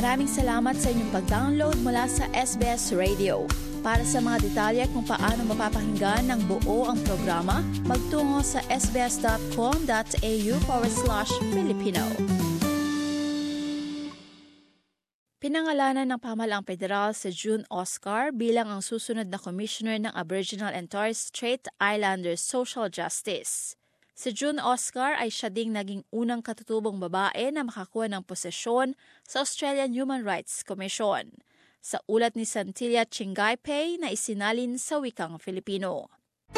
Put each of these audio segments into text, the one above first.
Maraming salamat sa inyong pag-download mula sa SBS Radio. Para sa mga detalye kung paano mapapakinggan ng buo ang programa, magtungo sa sbs.com.au/Filipino. Pinangalanan ng pamahalaang federal si June Oscar bilang ang susunod na Commissioner ng Aboriginal and Torres Strait Islanders Social Justice. Si June Oscar ay siya ding naging unang katutubong babae na makakuha ng posisyon sa Australian Human Rights Commission. Sa ulat ni Santilia Chingaypay na isinalin sa wikang Filipino.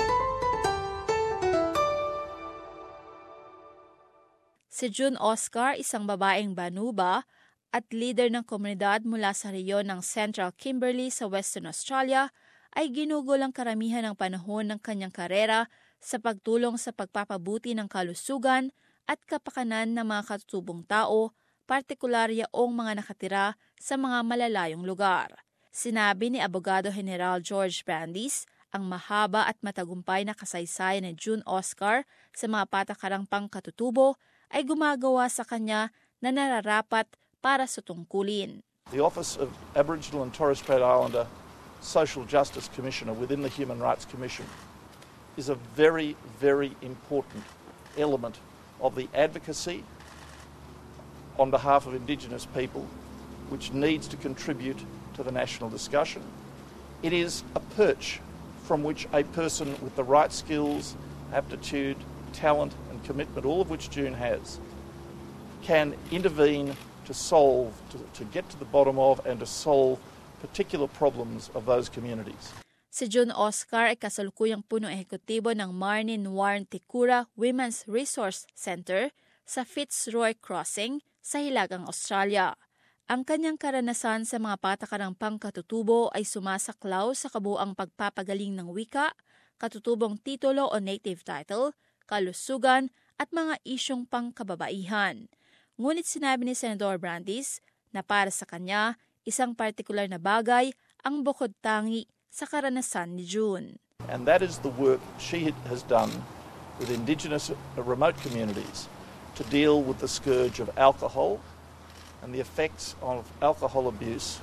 Si June Oscar, isang babaeng Banuba at leader ng komunidad mula sa rehiyon ng Central Kimberley sa Western Australia, ay ginugol ang karamihan ng panahon ng kanyang karera sa pagtulong sa pagpapabuti ng kalusugan at kapakanan ng mga katutubong tao, partikular yaong mga nakatira sa mga malalayong lugar. Sinabi ni Abogado General George Brandis, ang mahaba at matagumpay na kasaysayan ni June Oscar sa mga patakarang pangkatutubo ay gumagawa sa kanya na nararapat para sa tungkulin. The Office of Aboriginal and Torres Strait Islander Social Justice Commissioner within the Human Rights Commission is a very, very important element of the advocacy on behalf of Indigenous people, which needs to contribute to the national discussion. It is a perch from which a person with the right skills, aptitude, talent and commitment, all of which June has, can intervene to solve, to get to the bottom of and to solve particular problems of those communities. Si June Oscar ay kasalukuyang punong ehekutibo ng Marnie Nguyen Tikura Women's Resource Center sa Fitzroy Crossing sa Hilagang Australia. Ang kanyang karanasan sa mga patakarang pangkatutubo ay sumasaklaw sa kabuuang pagpapagaling ng wika, katutubong titulo o native title, kalusugan at mga isyong pangkababaihan. Ngunit sinabi ni Senador Brandis na para sa kanya, isang partikular na bagay ang bukod-tangi sa karanasan ni June. And that is the work she has done with Indigenous remote communities to deal with the scourge of alcohol and the effects of alcohol abuse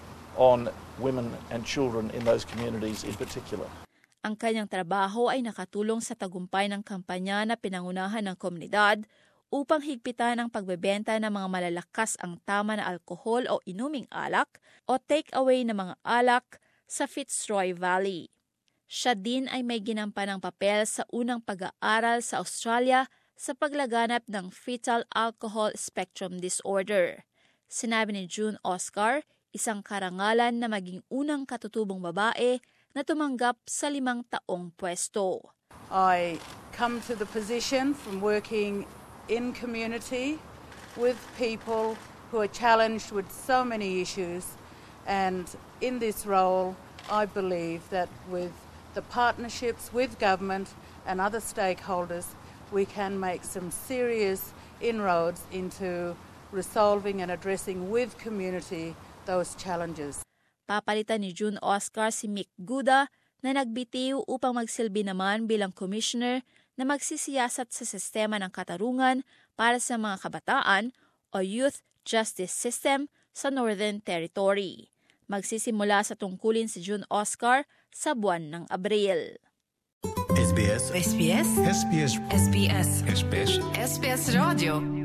on women and children in those communities in particular. Ang kanyang trabaho ay nakatulong sa tagumpay ng kampanya na pinangunahan ng komunidad upang higpitan ang pagbebenta ng mga malalakas ang tama na alkohol o inuming alak o take-away ng mga alak sa Fitzroy Valley. Siya din ay may ginampanang papel sa unang pag-aaral sa Australia sa paglaganap ng fetal alcohol spectrum disorder. Sinabi ni June Oscar, isang karangalan na maging unang katutubong babae na tumanggap sa 5 taong pwesto. I come to the position from working in community with people who are challenged with so many issues, and in this role I believe that with the partnerships with government and other stakeholders we can make some serious inroads into resolving and addressing with community those challenges. Papalitan ni June Oscar si Mick Guda na nagbitiw upang magsilbi naman bilang commissioner na magsisiyasat sa sistema ng katarungan para sa mga kabataan o Youth Justice System sa Northern Territory. Magsisimula sa tungkulin si June Oscar sa buwan ng Abril. SBS SBS SBS SBS SBS SBS Radio